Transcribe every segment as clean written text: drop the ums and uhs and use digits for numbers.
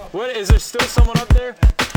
What, is there still someone up there?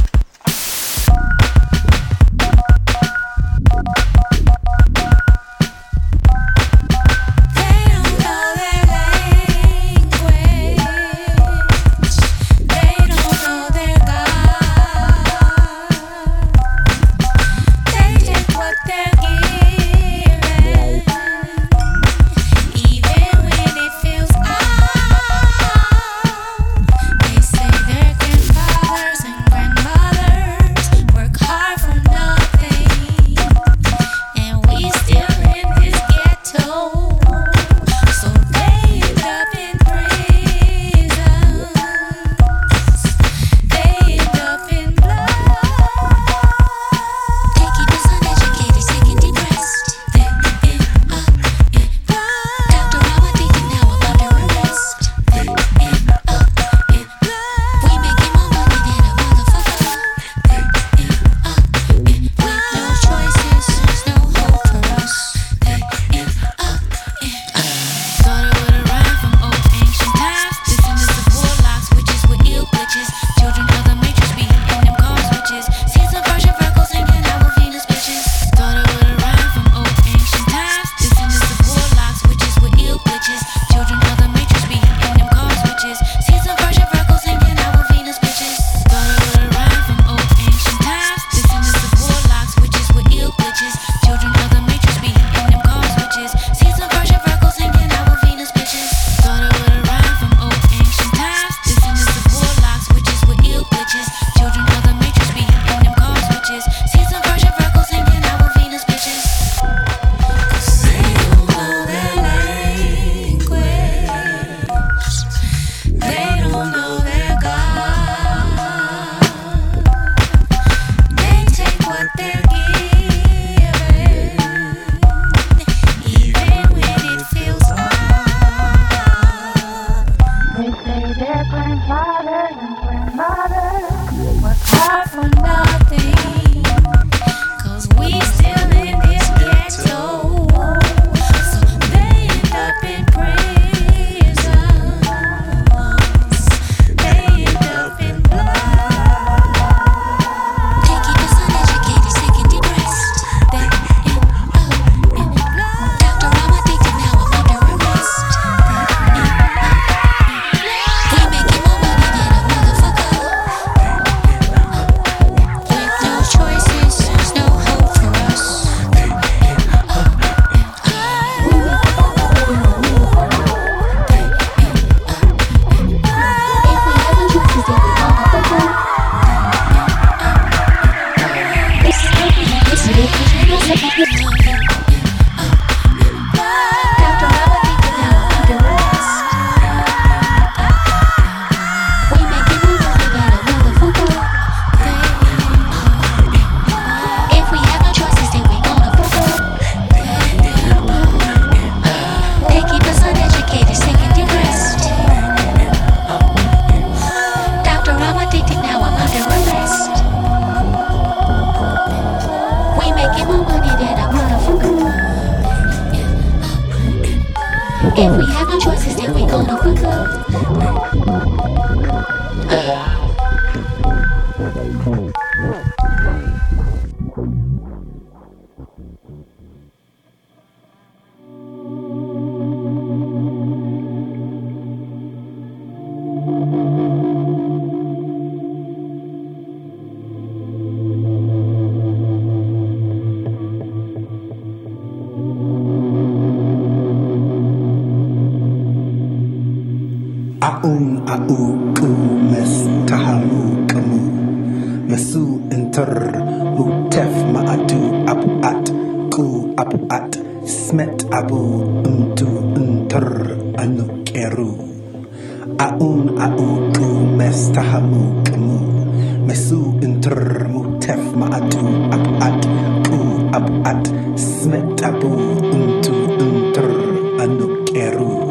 If we have no choices, then we gonna fuck up. A'uku mes tahamu kamu mesu enter mutef ma'atu apuat ku apuat smet abu enter anukeru a'uku mes tahamu kamu mesu enter mutef ma'atu apuat ku apuat smet abu enter anukeru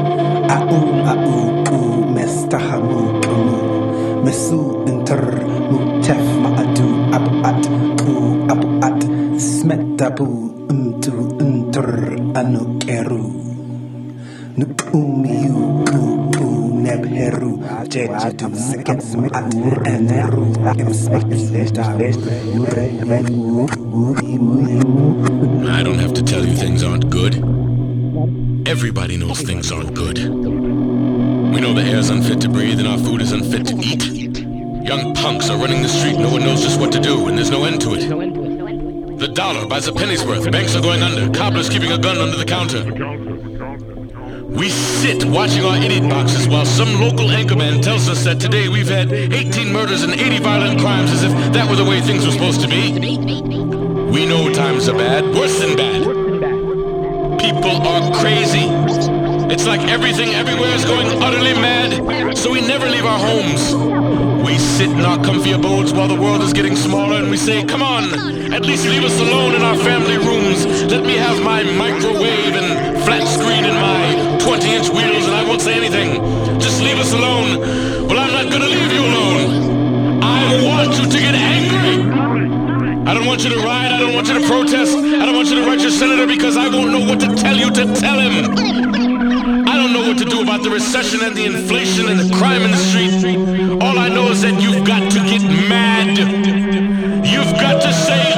a'uku mestahamu kamu mesu enter mutef ma'adu abuat ku abuat smetabu enter anukeru nukumiyu ku nebheru I don't have to tell you things aren't good. Everybody knows things aren't good. We know the air's unfit to breathe and our food is unfit to eat. Young punks are running the street, no one knows just what to do, and there's no end to it. The dollar buys a penny's worth, banks are going under, cobblers keeping a gun under the counter. We sit watching our idiot boxes while some local anchorman tells us that today we've had 18 murders and 80 violent crimes, as if that were the way things were supposed to be. We know times are bad, worse than bad. People are crazy. It's like everything everywhere is going utterly mad, so we never leave our homes. We sit in our comfy abodes while the world is getting smaller, and we say, come on, at least leave us alone in our family rooms. Let me have my microwave and flat screen and my 20-inch wheels, and I won't say anything. Just leave us alone. Well, I'm not gonna leave you alone. I want you to get angry. I don't want you to riot, I don't want you to protest, I don't want you to write your senator because I won't know what to tell you to tell him. I don't know what to do about the recession and the inflation and the crime in the street. All I know is that you've got to get mad. You've got to say